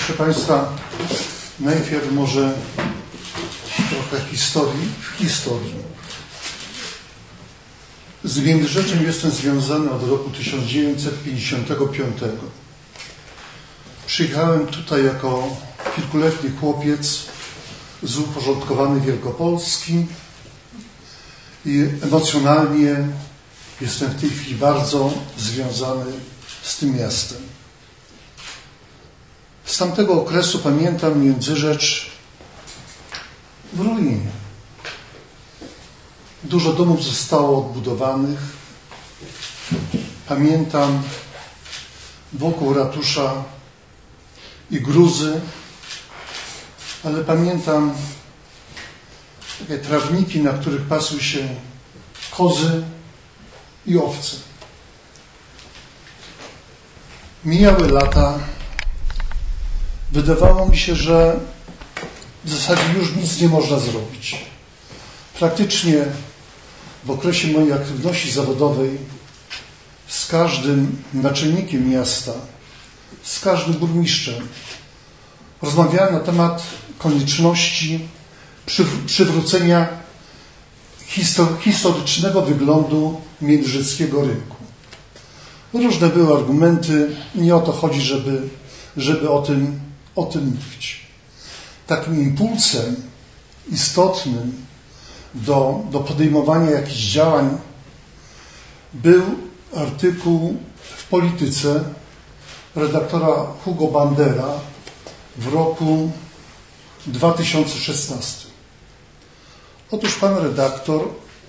Proszę Państwa, najpierw może trochę historii w historii. Z Międzyrzeczem jestem związany od roku 1955. Przyjechałem tutaj jako kilkuletni chłopiec z uporządkowanej Wielkopolski i emocjonalnie jestem w tej chwili bardzo związany z tym miastem. Z tamtego okresu pamiętam Międzyrzecz w ruinie. Dużo domów zostało odbudowanych. Pamiętam wokół ratusza i gruzy, ale pamiętam takie trawniki, na których pasły się kozy i owce. Mijały lata. Wydawało mi się, że w zasadzie już nic nie można zrobić. Praktycznie w okresie mojej aktywności zawodowej z każdym naczelnikiem miasta, z każdym burmistrzem rozmawiałem na temat konieczności przywrócenia historycznego wyglądu międzyrzeckiego rynku. Różne były argumenty, nie o to chodzi, żeby o tym mówić. Takim impulsem istotnym do podejmowania jakichś działań był artykuł w Polityce redaktora Hugo Bandera w roku 2016. Otóż pan redaktor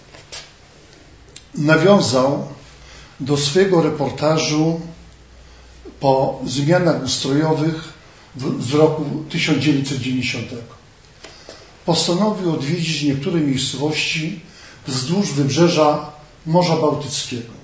nawiązał do swojego reportażu po zmianach ustrojowych z roku 1990. Postanowił odwiedzić niektóre miejscowości wzdłuż wybrzeża Morza Bałtyckiego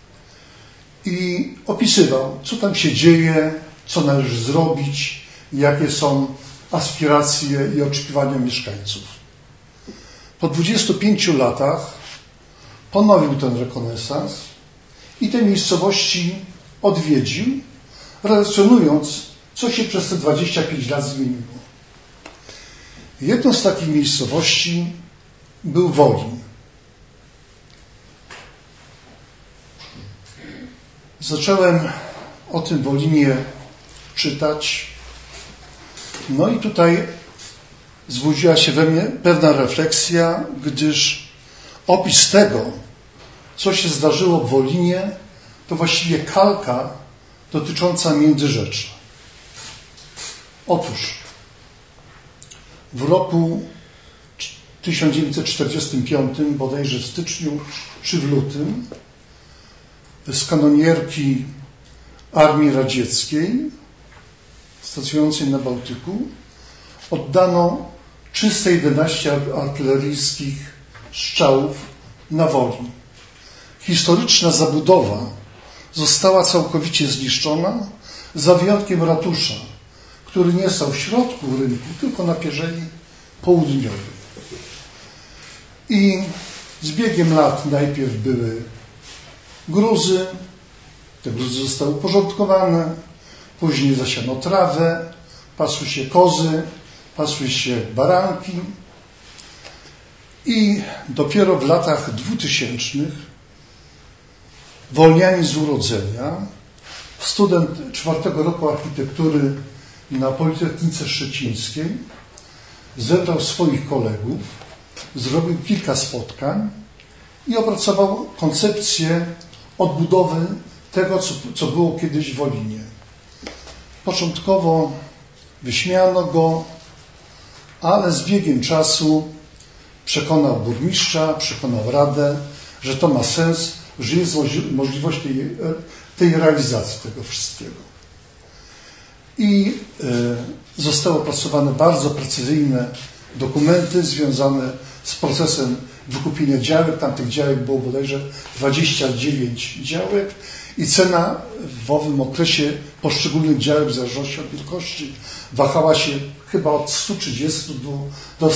i opisywał, co tam się dzieje, co należy zrobić, jakie są aspiracje i oczekiwania mieszkańców. Po 25 latach ponowił ten rekonesans i te miejscowości odwiedził, relacjonując, co się przez te 25 lat zmieniło. Jedną z takich miejscowości był Wolin. Zacząłem o tym Wolinie czytać. No i tutaj zbudziła się we mnie pewna refleksja, gdyż opis tego, co się zdarzyło w Wolinie, to właściwie kalka dotycząca Międzyrzecza. Otóż w roku 1945, bodajże w styczniu czy w lutym, z kanonierki Armii Radzieckiej stacjonującej na Bałtyku oddano 311 artyleryjskich strzałów na Wolin. Historyczna zabudowa została całkowicie zniszczona, za wyjątkiem ratusza, który nie stał w środku rynku, tylko na pierzei południowej. I z biegiem lat najpierw były gruzy, te gruzy zostały uporządkowane, później zasiano trawę, pasły się kozy, pasły się baranki i dopiero w latach 2000 wolnianin z urodzenia, student 4. roku architektury na Politechnice Szczecińskiej, zebrał swoich kolegów, zrobił kilka spotkań i opracował koncepcję odbudowy tego, co było kiedyś w Wolinie. Początkowo wyśmiano go, ale z biegiem czasu przekonał burmistrza, przekonał radę, że to ma sens, że jest możliwość tej realizacji tego wszystkiego. I zostały opracowane bardzo precyzyjne dokumenty związane z procesem wykupienia działek. Tamtych działek było bodajże 29 działek i cena w owym okresie poszczególnych działek w zależności od wielkości wahała się chyba od 130 do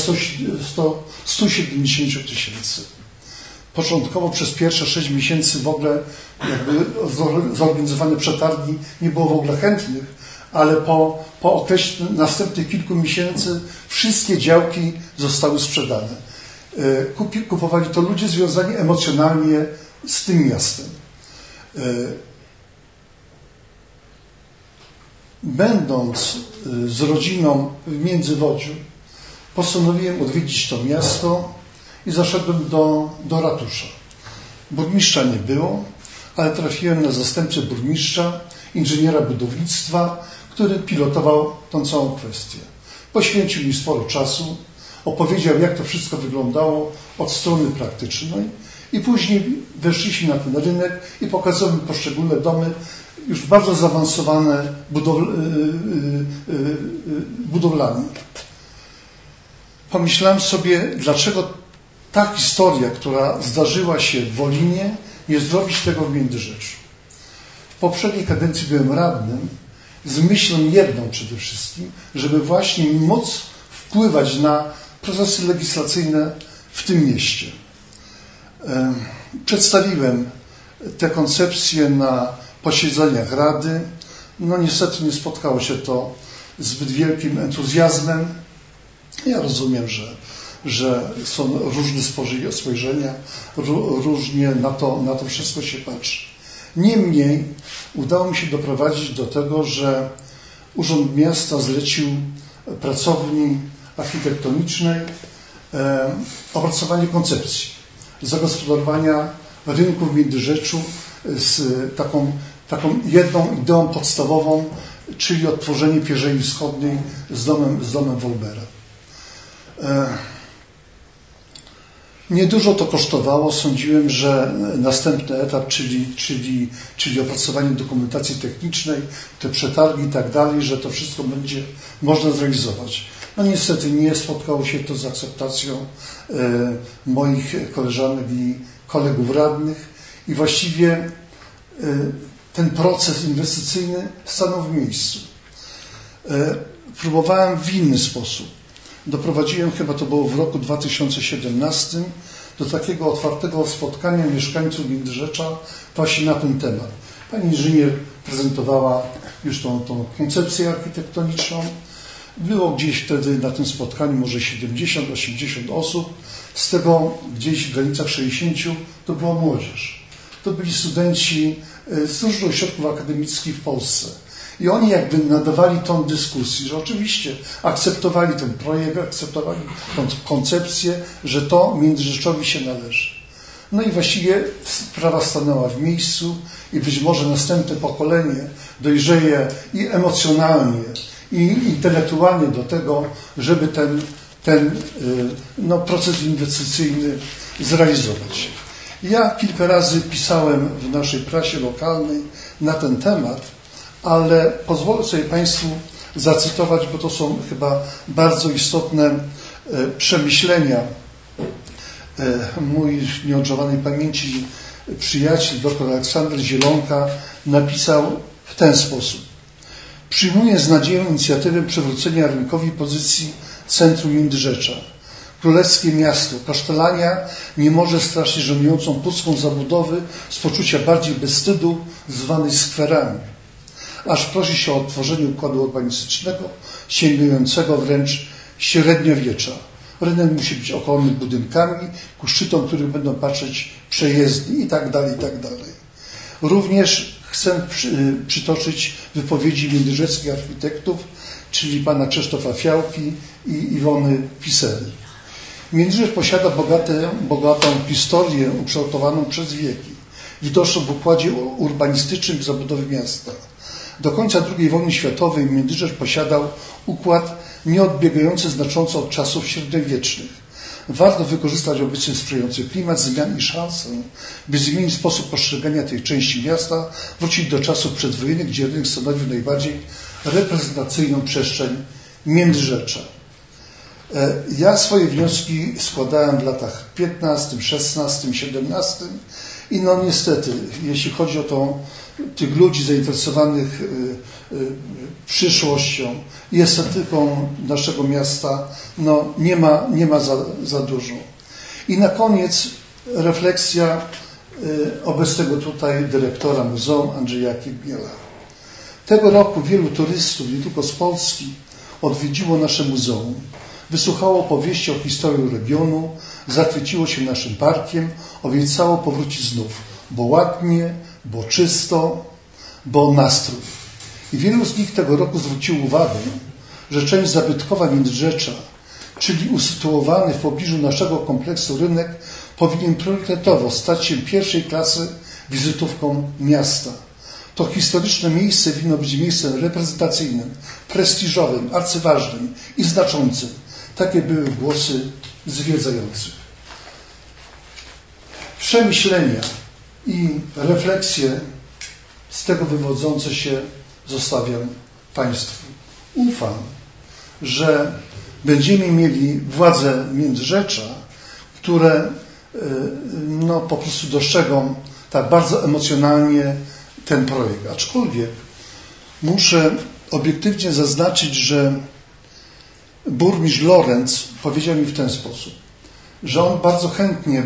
170 tysięcy. Początkowo przez pierwsze 6 miesięcy w ogóle jakby zorganizowane przetargi nie było w ogóle chętnych, ale po okresie następnych kilku miesięcy wszystkie działki zostały sprzedane. Kupowali to ludzie związani emocjonalnie z tym miastem. Będąc z rodziną w Międzywodziu, postanowiłem odwiedzić to miasto i zaszedłem do ratusza. Burmistrza nie było, ale trafiłem na zastępcę burmistrza, inżyniera budownictwa, który pilotował tą całą kwestię. Poświęcił mi sporo czasu, opowiedział, jak to wszystko wyglądało od strony praktycznej i później weszliśmy na ten rynek i pokazałem poszczególne domy, już bardzo zaawansowane budowlanie. Pomyślałem sobie, dlaczego ta historia, która zdarzyła się w Wolinie, nie zrobić tego w Międzyrzeczu. W poprzedniej kadencji byłem radnym z myślą jedną przede wszystkim, żeby właśnie móc wpływać na procesy legislacyjne w tym mieście. Przedstawiłem te koncepcje na posiedzeniach Rady. No niestety nie spotkało się to zbyt wielkim entuzjazmem. Ja rozumiem, że są różne spojrzenia, różnie na to wszystko się patrzy. Niemniej udało mi się doprowadzić do tego, że Urząd Miasta zlecił pracowni architektonicznej opracowanie koncepcji zagospodarowania rynku w Międzyrzeczu z taką jedną ideą podstawową, czyli odtworzenie Pierzei Wschodniej z domem Wolbera. Niedużo to kosztowało. Sądziłem, że następny etap, czyli opracowanie dokumentacji technicznej, te przetargi i tak dalej, że to wszystko będzie można zrealizować. No niestety nie spotkało się to z akceptacją moich koleżanek i kolegów radnych i właściwie ten proces inwestycyjny stanął w miejscu. Próbowałem w inny sposób. Doprowadziłem, chyba to było w roku 2017, do takiego otwartego spotkania mieszkańców Międzyrzecza właśnie na ten temat. Pani inżynier prezentowała już tą koncepcję architektoniczną. Było gdzieś wtedy na tym spotkaniu może 70-80 osób, z tego gdzieś w granicach 60 to była młodzież. To byli studenci z różnych ośrodków akademickich w Polsce. I oni jakby nadawali tą dyskusję, że oczywiście akceptowali ten projekt, akceptowali tą koncepcję, że to Międzyrzeczowi się należy. No i właściwie sprawa stanęła w miejscu i być może następne pokolenie dojrzeje i emocjonalnie, i intelektualnie do tego, żeby ten proces inwestycyjny zrealizować. Ja kilka razy pisałem w naszej prasie lokalnej na ten temat, ale pozwolę sobie Państwu zacytować, bo to są chyba bardzo istotne przemyślenia. Mój w nieodżałowanej pamięci przyjaciel, dr Aleksander Zielonka, napisał w ten sposób. Przyjmuję z nadzieją inicjatywę przywrócenia rynkowi pozycji centrum Międzyrzecza. Królewskie miasto Kasztelania nie może straszyć żenującą pustką zabudowy z poczucia bardziej bezwstydu zwanej skwerami. Aż prosi się o odtworzenie układu urbanistycznego sięgającego wręcz średniowiecza. Rynek musi być okolony budynkami, ku szczytom których będą patrzeć przejezdni i tak dalej, i tak dalej. Również chcę przytoczyć wypowiedzi międzyrzeczkich architektów, czyli pana Krzysztofa Fiałki i Iwony Pisery. Międzyrzecz posiada bogatą historię ukształtowaną przez wieki, widoczną w układzie urbanistycznym zabudowy miasta. Do końca II wojny światowej Międzyrzecz posiadał układ nieodbiegający znacząco od czasów średniowiecznych. Warto wykorzystać obecnie sprzyjający klimat zmian i szansę, by zmienić sposób postrzegania tej części miasta, wrócić do czasów przedwojennych, gdzie rynek stanowił najbardziej reprezentacyjną przestrzeń Międzyrzecza. Ja swoje wnioski składałem w latach 15, 16, 17 i no niestety, jeśli chodzi o tych ludzi zainteresowanych przyszłością i estetyką naszego miasta, no nie ma za dużo. I na koniec refleksja obecnego tutaj dyrektora muzeum Andrzeja Kibiela. Tego roku wielu turystów, nie tylko z Polski, odwiedziło nasze muzeum. Wysłuchało opowieści o historii regionu, zachwyciło się naszym parkiem, obiecało powrócić znów, bo ładnie, bo czysto, bo nastrów. I wielu z nich tego roku zwróciło uwagę, że część zabytkowa Międzyrzecza, czyli usytuowany w pobliżu naszego kompleksu rynek, powinien priorytetowo stać się pierwszej klasy wizytówką miasta. To historyczne miejsce winno być miejscem reprezentacyjnym, prestiżowym, arcyważnym i znaczącym. Takie były głosy zwiedzających. Przemyślenia i refleksje z tego wywodzące się zostawiam Państwu. Ufam, że będziemy mieli władze Międzyrzecza, które po prostu dostrzegą tak bardzo emocjonalnie ten projekt. Aczkolwiek muszę obiektywnie zaznaczyć, że burmistrz Lorenz powiedział mi w ten sposób, że on bardzo chętnie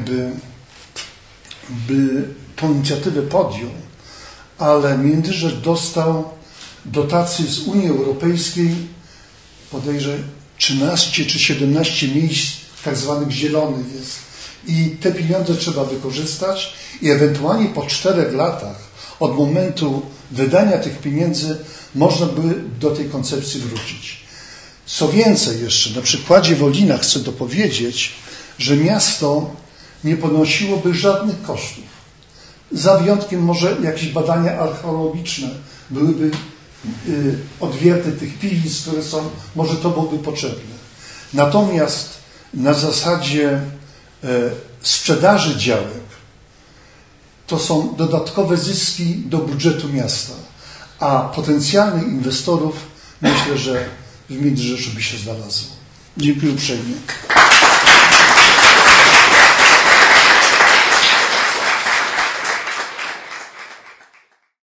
by tą inicjatywę podjął, ale Międzyrzec dostał dotację z Unii Europejskiej, podejrzewam 13 czy 17 miejsc tak zwanych zielonych jest. I te pieniądze trzeba wykorzystać i ewentualnie po 4 latach od momentu wydania tych pieniędzy można by do tej koncepcji wrócić. Co więcej jeszcze, na przykładzie Wolina chcę dopowiedzieć, że miasto nie ponosiłoby żadnych kosztów. Za wyjątkiem może jakieś badania archeologiczne byłyby odwierty tych piwnic, które są, może to byłoby potrzebne. Natomiast na zasadzie sprzedaży działek to są dodatkowe zyski do budżetu miasta, a potencjalnych inwestorów myślę, że w Międzyrzeczu by się znalazło. Dziękuję uprzejmie.